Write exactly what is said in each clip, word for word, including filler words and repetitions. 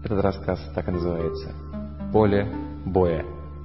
Этот рассказ так и называется. «Поле боя».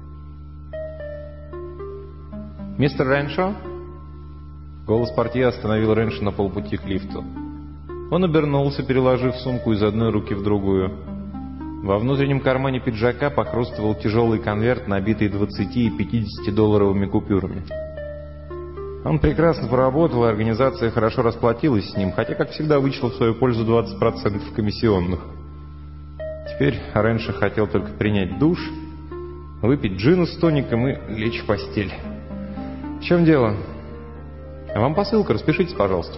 «Мистер Реншо?» Голос портье остановил Реншо на полпути к лифту. Он обернулся, переложив сумку из одной руки в другую. Во внутреннем кармане пиджака похрустывал тяжелый конверт, набитый двадцати и пятидесятидолларовыми купюрами. Он прекрасно поработал, и организация хорошо расплатилась с ним, хотя, как всегда, вычла в свою пользу двадцать процентов комиссионных. Теперь Реншо хотел только принять душ, выпить джина с тоником и лечь в постель. «В чем дело? Вам посылка, распишитесь, пожалуйста».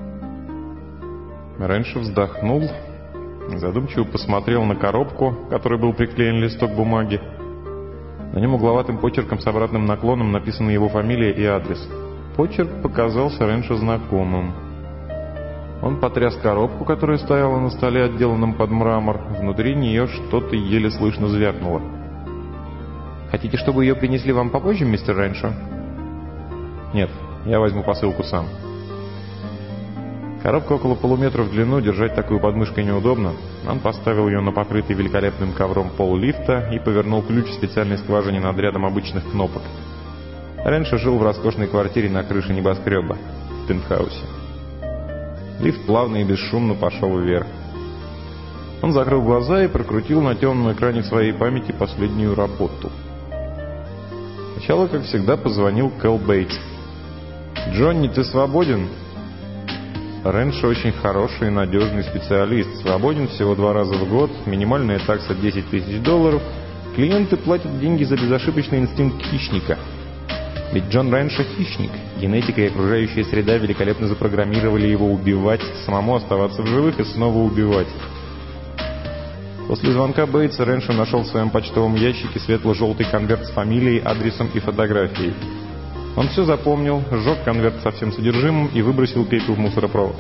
Реншо вздохнул, задумчиво посмотрел на коробку, к которой был приклеен листок бумаги. На нем угловатым почерком с обратным наклоном написаны его фамилия и адрес. Почерк показался Реншо знакомым. Он потряс коробку, которая стояла на столе, отделанном под мрамор. Внутри нее что-то еле слышно звякнуло. «Хотите, чтобы ее принесли вам попозже, мистер Реншо?» «Нет, я возьму посылку сам». Коробка около полуметра в длину, держать такую под мышкой неудобно. Он поставил ее на покрытый великолепным ковром пол лифта и повернул ключ в специальной скважине над рядом обычных кнопок. Реншо жил в роскошной квартире на крыше небоскреба, в пентхаусе. Лифт плавно и бесшумно пошел вверх. Он закрыл глаза и прокрутил на темном экране своей памяти последнюю работу. Сначала, как всегда, позвонил Кэл Бейтс. «Джонни, ты свободен?» Реншо очень хороший и надежный специалист. Свободен всего два раза в год, минимальная такса десять тысяч долларов. Клиенты платят деньги за безошибочный инстинкт хищника. Ведь Джон Реншо хищник. Генетика и окружающая среда великолепно запрограммировали его убивать, самому оставаться в живых и снова убивать. После звонка Бейтса Реншо нашел в своем почтовом ящике светло-желтый конверт с фамилией, адресом и фотографией. Он все запомнил, сжег конверт со всем содержимым и выбросил пепел в мусоропровод.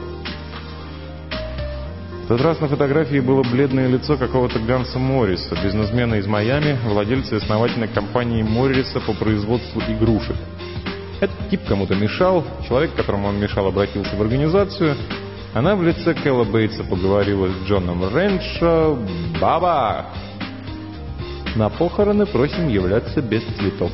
В тот раз на фотографии было бледное лицо какого-то Ганса Морриса, бизнесмена из Майами, владельца и основателя компании Морриса по производству игрушек. Этот тип кому-то мешал, человек, которому он мешал, обратился в организацию. Она в лице Кэла Бейтса поговорила с Джоном Реншо. Баба! На похороны просим являться без цветов.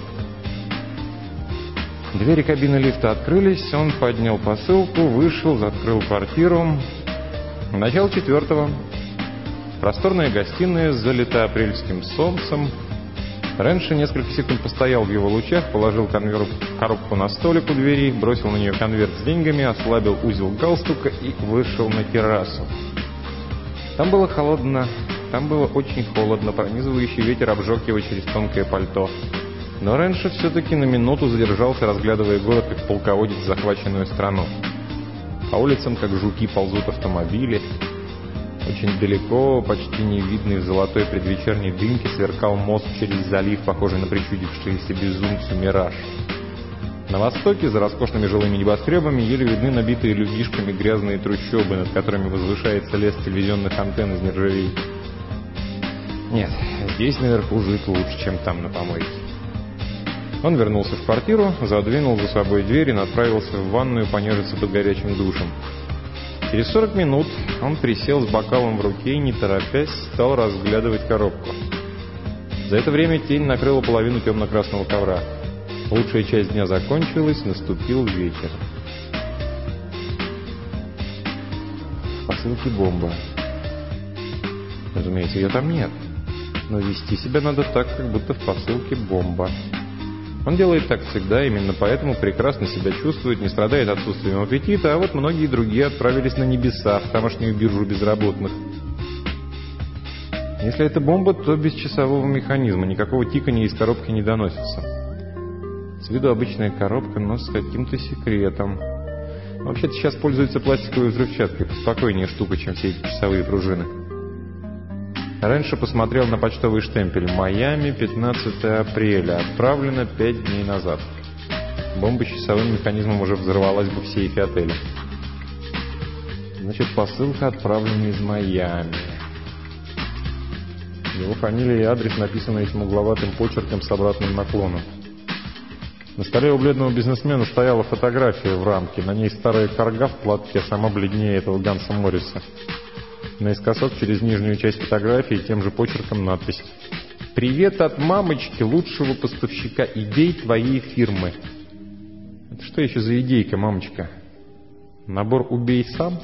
Двери кабины лифта открылись, он поднял посылку, вышел, закрыл квартиру. Начало четвертого. Просторная гостиная залита апрельским солнцем. Реншо несколько секунд постоял в его лучах, положил конверт, коробку на столик у двери, бросил на нее конверт с деньгами, ослабил узел галстука и вышел на террасу. Там было холодно, там было очень холодно, пронизывающий ветер обжег его через тонкое пальто. Но Реншо все-таки на минуту задержался, разглядывая город, как полководец захваченную страну. По улицам, как жуки, ползут автомобили. Очень далеко, почти невидный в золотой предвечерней дымке, сверкал мост через залив, похожий на причудившийся безумцу мираж. На востоке, за роскошными жилыми небоскребами, еле видны набитые людишками грязные трущобы, над которыми возвышается лес телевизионных антенн из нержавейки. Нет, здесь наверху жить лучше, чем там на помойке. Он вернулся в квартиру, задвинул за собой дверь и направился в ванную понежиться под горячим душем. Через сорок минут он присел с бокалом в руке и, не торопясь, стал разглядывать коробку. За это время тень накрыла половину темно-красного ковра. Лучшая часть дня закончилась, наступил вечер. В посылке бомба. Разумеется, ее там нет. Но вести себя надо так, как будто в посылке бомба. Он делает так всегда, именно поэтому прекрасно себя чувствует, не страдает отсутствием аппетита, а вот многие другие отправились на небеса, в тамошнюю биржу безработных. Если это бомба, то без часового механизма, никакого тикания из коробки не доносится. С виду обычная коробка, но с каким-то секретом. Вообще-то сейчас пользуются пластиковой взрывчаткой, поспокойнее штука, чем все эти часовые пружины. Реншо посмотрел на почтовый штемпель. Майами, пятнадцатое апреля. Отправлено пять дней назад. Бомба с часовым механизмом уже взорвалась бы в сейфе отеля. Значит, посылка отправлена из Майами. Его фамилия и адрес написаны этим угловатым почерком с обратным наклоном. На столе у бледного бизнесмена стояла фотография в рамке. На ней старая карга в платке, а сама бледнее этого Ганса Морриса. Наискосок через нижнюю часть фотографии тем же почерком надпись: «Привет от мамочки, лучшего поставщика идей твоей фирмы». Это что еще за идейка, мамочка? Набор «Убей сам»?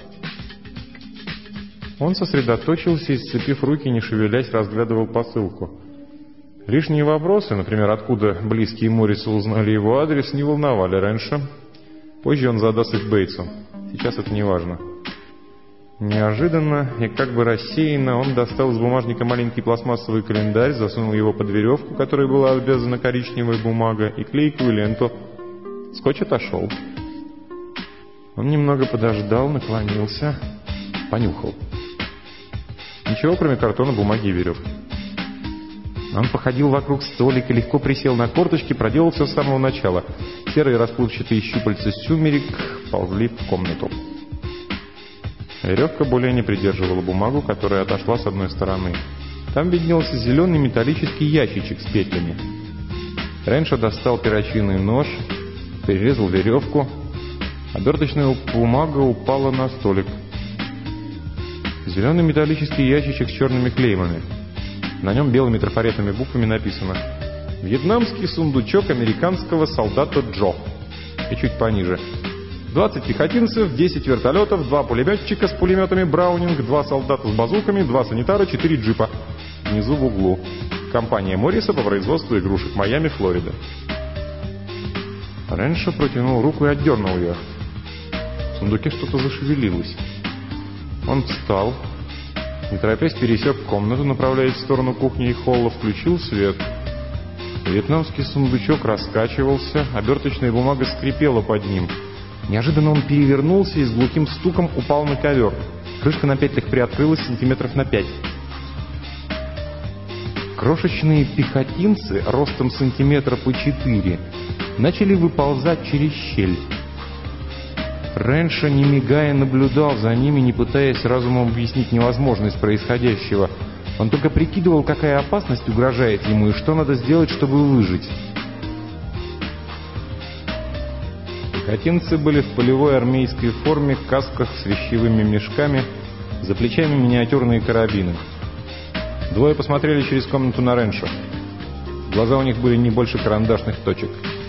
Он сосредоточился и, сцепив руки, не шевелясь, разглядывал посылку. Лишние вопросы, например, откуда близкие Морриса узнали его адрес, не волновали раньше. Позже он задаст их Бейтсу. Сейчас это не важно. Неожиданно и как бы рассеянно он достал из бумажника маленький пластмассовый календарь, засунул его под веревку, которой была обвязана коричневая бумага, и клейкую ленту. Скотч отошел. Он немного подождал, наклонился, понюхал. Ничего, кроме картона, бумаги и веревки. Он походил вокруг столика, легко присел на корточки, проделал все с самого начала. Серые расплывчатые щупальца сумерек ползли в комнату. Веревка более не придерживала бумагу, которая отошла с одной стороны. Там виднелся зеленый металлический ящичек с петлями. Рэншо достал перочинный нож, перерезал веревку. Оберточная бумага упала на столик. Зеленый металлический ящичек с черными клеймами. На нем белыми трафаретными буквами написано: «Вьетнамский сундучок американского солдата Джо». И чуть пониже: двадцать пехотинцев, десять вертолетов, два пулеметчика с пулеметами Браунинг, два солдата с базуками, два санитара, четыре джипа. Внизу в углу: компания Морриса по производству игрушек, Майами, Флорида. Рэншо протянул руку и отдернул ее. В сундуке что-то зашевелилось. Он встал, не торопясь пересек комнату, направляясь в сторону кухни и холла, включил свет. Вьетнамский сундучок раскачивался, оберточная бумага скрипела под ним. Неожиданно он перевернулся и с глухим стуком упал на ковер. Крышка на петлях приоткрылась сантиметров на пять. Крошечные пехотинцы, ростом сантиметра по четыре, начали выползать через щель. Рэншо, не мигая, наблюдал за ними, не пытаясь разумом объяснить невозможность происходящего. Он только прикидывал, какая опасность угрожает ему и что надо сделать, чтобы выжить. Пехотинцы были в полевой армейской форме, касках с вещевыми мешками, за плечами миниатюрные карабины. Двое посмотрели через комнату на Рэншо. Глаза у них были не больше карандашных точек.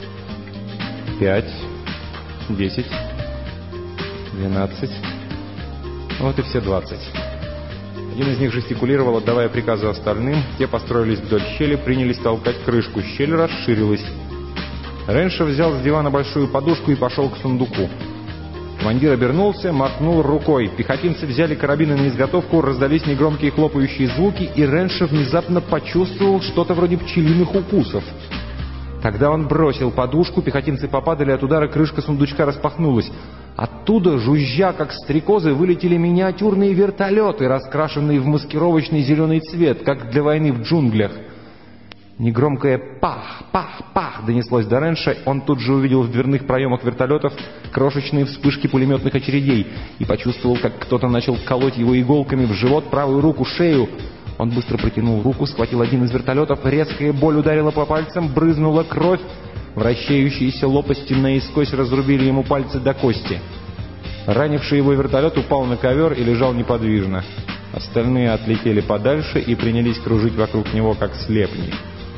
Пять, десять, двенадцать. Вот и все двадцать. Один из них жестикулировал, отдавая приказы остальным. Те построились вдоль щели, принялись толкать крышку. Щель расширилась. Рэншо взял с дивана большую подушку и пошел к сундуку. Командир обернулся, махнул рукой. Пехотинцы взяли карабины на изготовку, раздались негромкие хлопающие звуки, и Рэншо внезапно почувствовал что-то вроде пчелиных укусов. Тогда он бросил подушку, пехотинцы попадали от удара, крышка сундучка распахнулась. Оттуда, жужжа как стрекозы, вылетели миниатюрные вертолеты, раскрашенные в маскировочный зеленый цвет, как для войны в джунглях. Негромкое «пах, пах, пах» донеслось до Рэншо. Он тут же увидел в дверных проемах вертолетов крошечные вспышки пулеметных очередей и почувствовал, как кто-то начал колоть его иголками в живот, правую руку, шею. Он быстро протянул руку, схватил один из вертолетов, резкая боль ударила по пальцам, брызнула кровь. Вращающиеся лопасти наискось разрубили ему пальцы до кости. Ранивший его вертолет упал на ковер и лежал неподвижно. Остальные отлетели подальше и принялись кружить вокруг него, как слепни.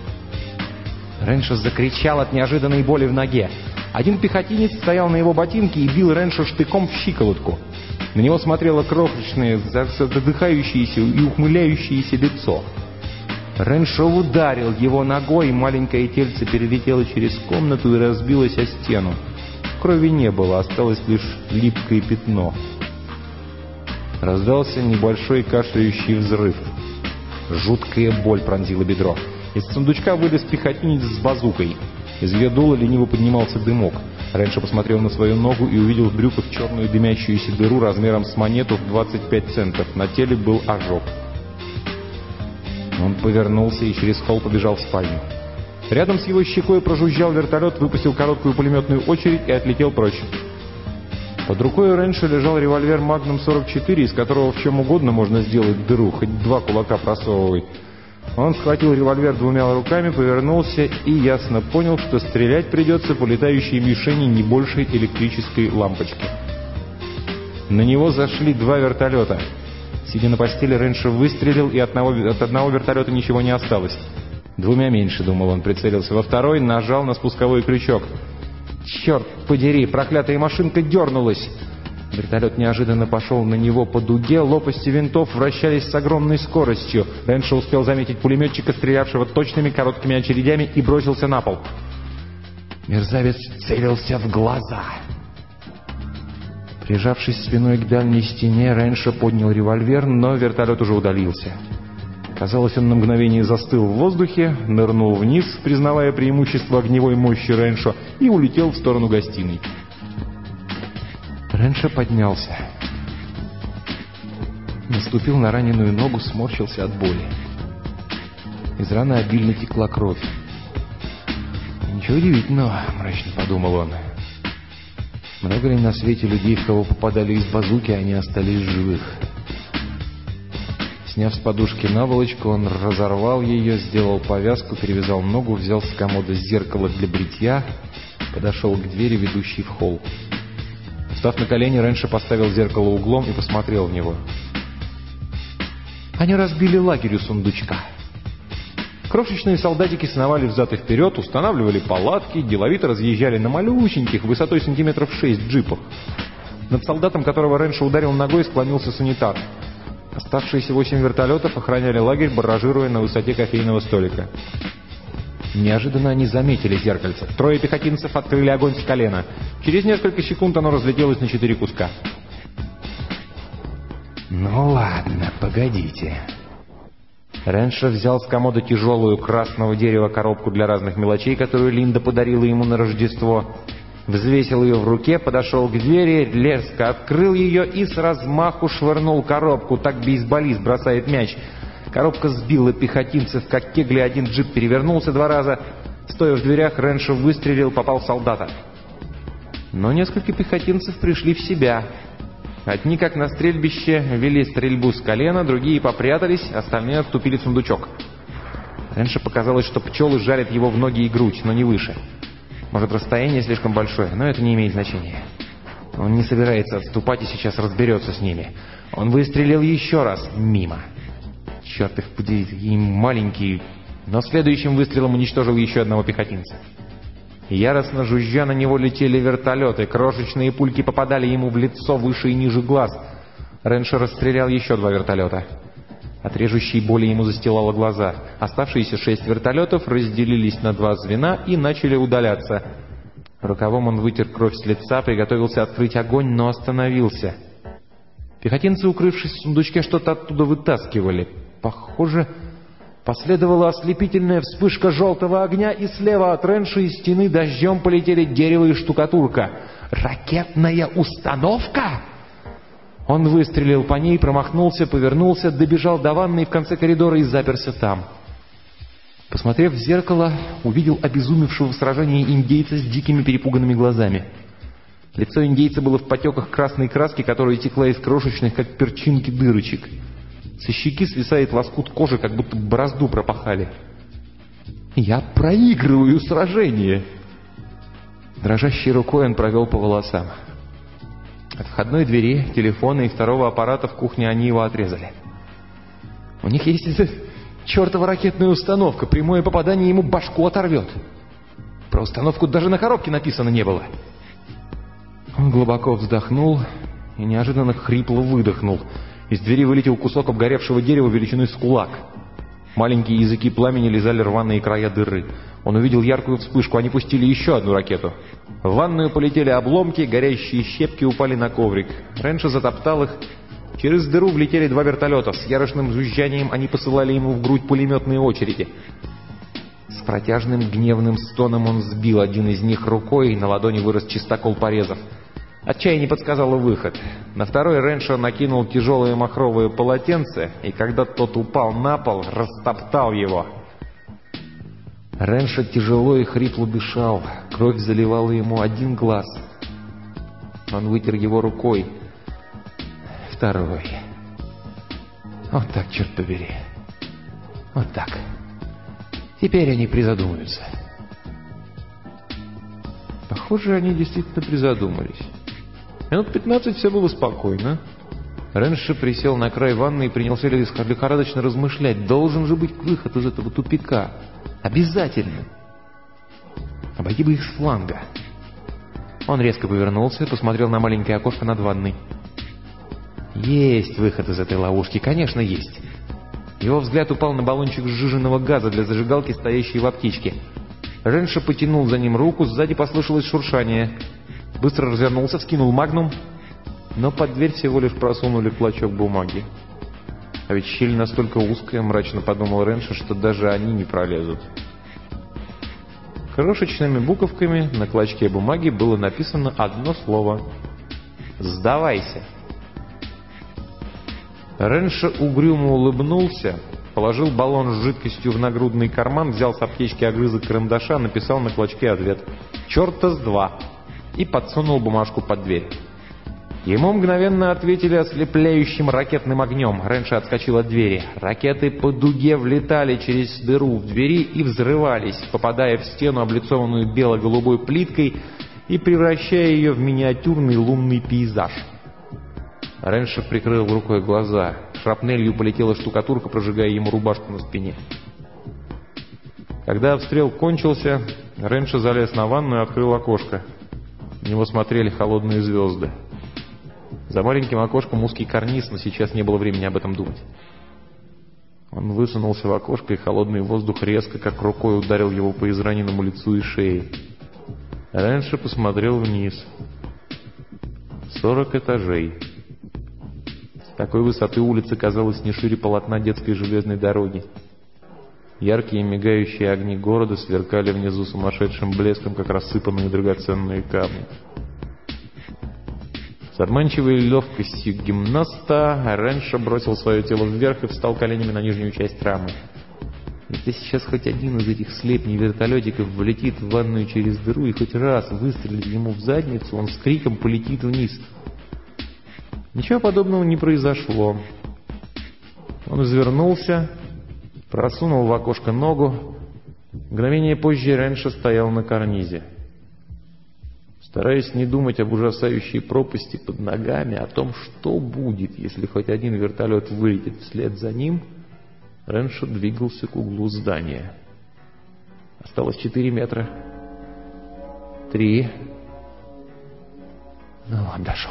Рэншо закричал от неожиданной боли в ноге. Один пехотинец стоял на его ботинке и бил Рэншо штыком в щиколотку. На него смотрело крошечное, задыхающееся и ухмыляющееся лицо. Рэншо ударил его ногой, и маленькое тельце перелетело через комнату и разбилось о стену. Крови не было, осталось лишь липкое пятно. Раздался небольшой кашляющий взрыв. Жуткая боль пронзила бедро. Из сундучка вылез пехотинец с базукой. Из ее дула лениво поднимался дымок. Рэншо посмотрел на свою ногу и увидел в брюках черную дымящуюся дыру размером с монету в двадцать пять центов. На теле был ожог. Он повернулся и через холл побежал в спальню. Рядом с его щекой прожужжал вертолет, выпустил короткую пулеметную очередь и отлетел прочь. Под рукой у Рэншо лежал револьвер Магнум сорок четыре, из которого в чем угодно можно сделать дыру, хоть два кулака просовывай. Он схватил револьвер двумя руками, повернулся и ясно понял, что стрелять придется по летающей мишени не больше электрической лампочки. На него зашли два вертолета. Сидя на постели, Реншо выстрелил, и от одного, от одного вертолета ничего не осталось. Двумя меньше, думал он, прицелился во второй, нажал на спусковой крючок. Черт подери, проклятая машинка дернулась. Вертолет неожиданно пошел на него по дуге, лопасти винтов вращались с огромной скоростью. Реншо успел заметить пулеметчика, стрелявшего точными короткими очередями, и бросился на пол. Мерзавец целился в глаза. Прижавшись спиной к дальней стене, Реншо поднял револьвер, но вертолет уже удалился. Казалось, он на мгновение застыл в воздухе, нырнул вниз, признавая преимущество огневой мощи Реншо, и улетел в сторону гостиной. Реншо поднялся. Наступил на раненую ногу, сморщился от боли. Из раны обильно текла кровь. «Ничего удивительного», — мрачно подумал он. «Много ли на свете людей, в кого попадали из базуки, они остались живых?» Сняв с подушки наволочку, он разорвал ее, сделал повязку, перевязал ногу, взял с комода зеркало для бритья, подошел к двери, ведущей в холл. Встав на колени, Реншо поставил зеркало углом и посмотрел в него. Они разбили лагерь у сундучка. Крошечные солдатики сновали взад и вперед, устанавливали палатки, деловито разъезжали на малюсеньких, высотой сантиметров шесть джипах. Над солдатом, которого Реншо ударил ногой, склонился санитар. Оставшиеся восемь вертолетов охраняли лагерь, барражируя на высоте кофейного столика. Неожиданно они заметили зеркальце. Трое пехотинцев открыли огонь с колена. Через несколько секунд оно разлетелось на четыре куска. «Ну ладно, погодите». Реншо взял с комода тяжелую красного дерева коробку для разных мелочей, которую Линда подарила ему на Рождество. Взвесил ее в руке, подошел к двери, резко открыл ее и с размаху швырнул коробку. Так бейсболист бросает мяч. Коробка сбила пехотинцев, как кегли, один джип перевернулся два раза. Стоя в дверях, Реншо выстрелил, попал в солдата. Но несколько пехотинцев пришли в себя. Одни, как на стрельбище, вели стрельбу с колена, другие попрятались, остальные отступили в сундучок. Реншо показалось, что пчелы жарят его в ноги и грудь, но не выше. Может, расстояние слишком большое, но это не имеет значения. Он не собирается отступать и сейчас разберется с ними. Он выстрелил еще раз, мимо. Черт их подери, и маленький, но следующим выстрелом уничтожил еще одного пехотинца. Яростно жужжа на него летели вертолеты, крошечные пульки попадали ему в лицо выше и ниже глаз. Реншо расстрелял еще два вертолета. От режущей боли ему застилало глаза. Оставшиеся шесть вертолетов разделились на два звена и начали удаляться. Рукавом он вытер кровь с лица, приготовился открыть огонь, но остановился. Пехотинцы, укрывшись в сундучке, что-то оттуда вытаскивали. Похоже, последовала ослепительная вспышка желтого огня, и слева от Реншо из стены дождем полетели дерево и штукатурка. «Ракетная установка!» Он выстрелил по ней, промахнулся, повернулся, добежал до ванной в конце коридора и заперся там. Посмотрев в зеркало, увидел обезумевшего в сражении индейца с дикими перепуганными глазами. Лицо индейца было в потеках красной краски, которая текла из крошечных, как перчинки, дырочек. Со щеки свисает лоскут кожи, как будто борозду пропахали. «Я проигрываю сражение!» Дрожащей рукой он провел по волосам. От входной двери, телефона и второго аппарата в кухне они его отрезали. У них есть эта чертова ракетная установка. Прямое попадание ему башку оторвет. Про установку даже на коробке написано не было. Он глубоко вздохнул и неожиданно хрипло выдохнул. Из двери вылетел кусок обгоревшего дерева величиной с кулак. Маленькие языки пламени лизали рваные края дыры. Он увидел яркую вспышку, они пустили еще одну ракету. В ванную полетели обломки, горящие щепки упали на коврик. Реншо затоптал их. Через дыру влетели два вертолета. С яростным жужжанием они посылали ему в грудь пулеметные очереди. С протяжным гневным стоном он сбил один из них рукой, и на ладони вырос чистокол порезов. Отчаяние подсказало выход. На второй Реншо накинул тяжелое махровое полотенце, и когда тот упал на пол, растоптал его. Реншо тяжело и хрипло дышал. Кровь заливала ему один глаз. Он вытер его рукой. Второй. Вот так, черт побери. Вот так. Теперь они призадумаются. Похоже, они действительно призадумались. Минут пятнадцать все было спокойно. Ренши присел на край ванны и принялся лихорадочно размышлять. Должен же быть выход из этого тупика. Обязательно. Обойти бы их с фланга. Он резко повернулся и посмотрел на маленькое окошко над ванной. Есть выход из этой ловушки, конечно, есть. Его взгляд упал на баллончик сжиженного газа для зажигалки, стоящий в аптечке. Ренши потянул за ним руку, сзади послышалось шуршание. Быстро развернулся, вскинул магнум, но под дверь всего лишь просунули клочок бумаги. А ведь щель настолько узкая, мрачно подумал Ренши, что даже они не пролезут. Крошечными буковками на клочке бумаги было написано одно слово: «Сдавайся». Ренши угрюмо улыбнулся, положил баллон с жидкостью в нагрудный карман, взял с аптечки огрызок карандаша, написал на клочке ответ «Черта с два» и подсунул бумажку под дверь. Ему мгновенно ответили ослепляющим ракетным огнем. Ренши отскочил от двери. Ракеты по дуге влетали через дыру в двери и взрывались, попадая в стену, облицованную бело-голубой плиткой, и превращая ее в миниатюрный лунный пейзаж. Ренши прикрыл рукой глаза. Шрапнелью полетела штукатурка, прожигая ему рубашку на спине. Когда обстрел кончился, Ренши залез на ванну и открыл окошко. На него смотрели холодные звезды. За маленьким окошком узкий карниз, но сейчас не было времени об этом думать. Он высунулся в окошко, и холодный воздух резко, как рукой, ударил его по израненному лицу и шее. Ренши посмотрел вниз. Сорок этажей. С такой высоты улица казалась не шире полотна детской железной дороги. Яркие мигающие огни города сверкали внизу сумасшедшим блеском, как рассыпанные драгоценные камни. С обманчивой легкостью гимнаста Ренши бросил свое тело вверх и встал коленями на нижнюю часть рамы. Если сейчас хоть один из этих слепней вертолетиков влетит в ванную через дыру и хоть раз выстрелит ему в задницу, он с криком полетит вниз. Ничего подобного не произошло. Он извернулся, просунул в окошко ногу. Мгновение позже Ренши стоял на карнизе. Стараясь не думать об ужасающей пропасти под ногами, о том, что будет, если хоть один вертолет вылетит вслед за ним, Ренши двигался к углу здания. Осталось четыре метра. Три. Ну, он дошел.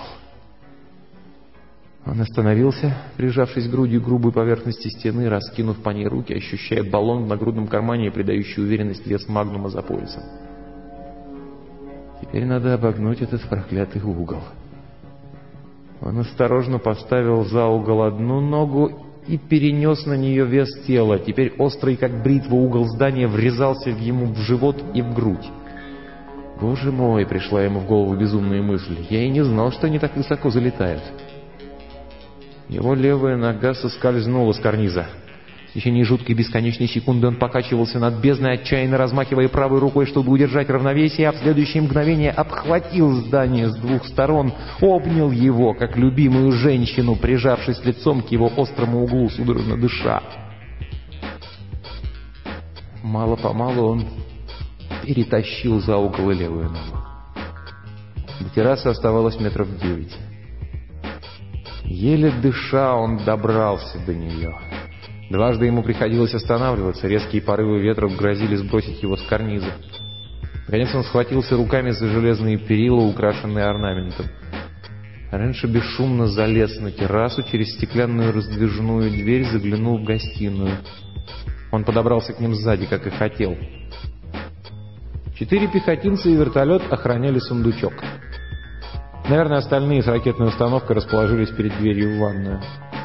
Он остановился, прижавшись грудью к грубой поверхности стены, раскинув по ней руки, ощущая баллон в нагрудном кармане и придающий уверенность вес магнума за поясом. Теперь надо обогнуть этот проклятый угол. Он осторожно поставил за угол одну ногу и перенес на нее вес тела. Теперь острый, как бритва, угол здания врезался ему в живот и в грудь. «Боже мой!» — пришла ему в голову безумная мысль. «Я и не знал, что они так высоко залетают». Его левая нога соскользнула с карниза. В течение жуткой бесконечной секунды он покачивался над бездной, отчаянно размахивая правой рукой, чтобы удержать равновесие, а в следующее мгновение обхватил здание с двух сторон, обнял его, как любимую женщину, прижавшись лицом к его острому углу, судорожно дыша. Мало-помалу он перетащил за угол левую ногу. До террасы оставалось метров девять. Еле дыша, он добрался до нее. Дважды ему приходилось останавливаться, резкие порывы ветра грозили сбросить его с карниза. Наконец он схватился руками за железные перила, украшенные орнаментом. Ренши бесшумно залез на террасу, через стеклянную раздвижную дверь заглянул в гостиную. Он подобрался к ним сзади, как и хотел. Четыре пехотинца и вертолет охраняли сундучок. Наверное, остальные с ракетной установкой расположились перед дверью в ванную.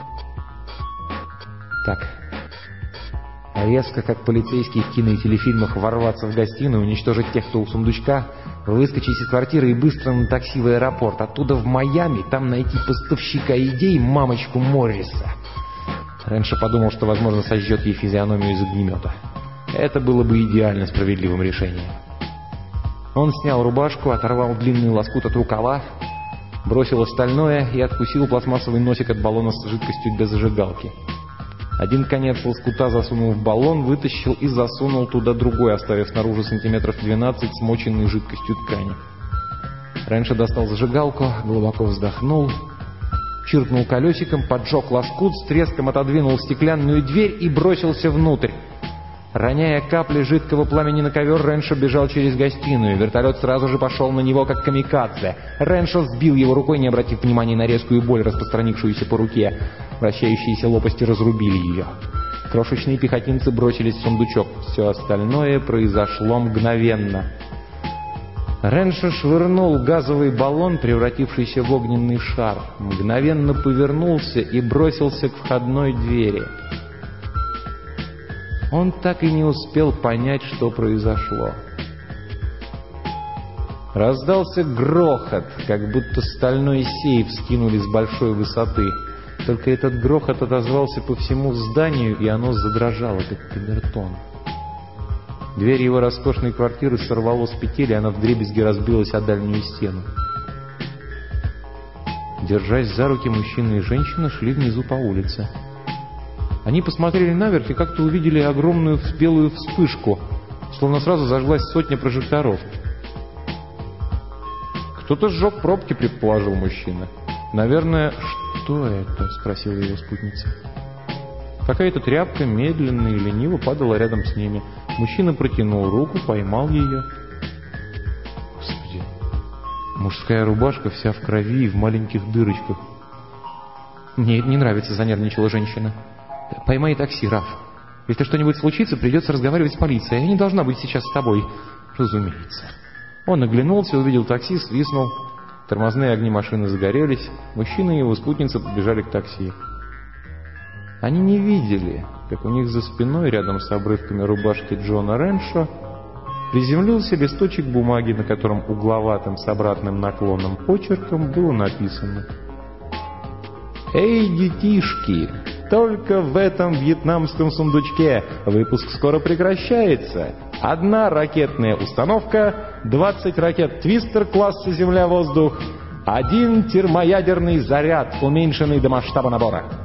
Так, резко, как полицейские в кино и телефильмах, ворваться в гостиную, уничтожить тех, кто у сундучка, выскочить из квартиры и быстро на такси в аэропорт. Оттуда в Майами, там найти поставщика идей, мамочку Морриса. Ренши подумал, что, возможно, сожжет ей физиономию из огнемета. Это было бы идеально справедливым решением. Он снял рубашку, оторвал длинный лоскут от рукава, бросил остальное и откусил пластмассовый носик от баллона с жидкостью для зажигалки. Один конец лоскута засунул в баллон, вытащил и засунул туда другой, оставив снаружи сантиметров двенадцать смоченной жидкостью ткани. Ренши достал зажигалку, глубоко вздохнул чиркнул колесиком, поджег лоскут, с треском отодвинул стеклянную дверь и бросился внутрь. Роняя капли жидкого пламени на ковер, Реншо бежал через гостиную. Вертолет сразу же пошел на него, как камикадзе. Реншо сбил его рукой, не обратив внимания на резкую боль, распространившуюся по руке. Вращающиеся лопасти разрубили ее. Крошечные пехотинцы бросились в сундучок. Все остальное произошло мгновенно. Реншо швырнул газовый баллон, превратившийся в огненный шар. Мгновенно повернулся и бросился к входной двери. Он так и не успел понять, что произошло. Раздался грохот, как будто стальной сейф скинули с большой высоты. Только этот грохот отозвался по всему зданию, и оно задрожало, как камертон. Дверь его роскошной квартиры сорвало с петель, и она вдребезги разбилась о дальнюю стену. Держась за руки, мужчина и женщина шли внизу по улице. Они посмотрели наверх и как-то увидели огромную белую вспышку, словно сразу зажглась сотня прожекторов. «Кто-то сжег пробки», — предположил мужчина. «Наверное...» «Что это?» — спросила его спутница. Какая-то тряпка медленно и лениво падала рядом с ними. Мужчина протянул руку, поймал ее. Господи, мужская рубашка вся в крови и в маленьких дырочках. «Мне это не нравится», — занервничала женщина. «Поймай такси, Раф. Если что-нибудь случится, придется разговаривать с полицией. Я не должна быть сейчас с тобой». «Разумеется». Он оглянулся, увидел такси, свистнул. Тормозные огни машины загорелись. Мужчина и его спутница побежали к такси. Они не видели, как у них за спиной, рядом с обрывками рубашки Джона Реншо, приземлился листочек бумаги, на котором угловатым с обратным наклонным почерком было написано: «Эй, детишки! Только в этом вьетнамском сундучке. Выпуск скоро прекращается. Одна ракетная установка, двадцать ракет «Твистер» класса «Земля-воздух», один термоядерный заряд, уменьшенный до масштаба набора».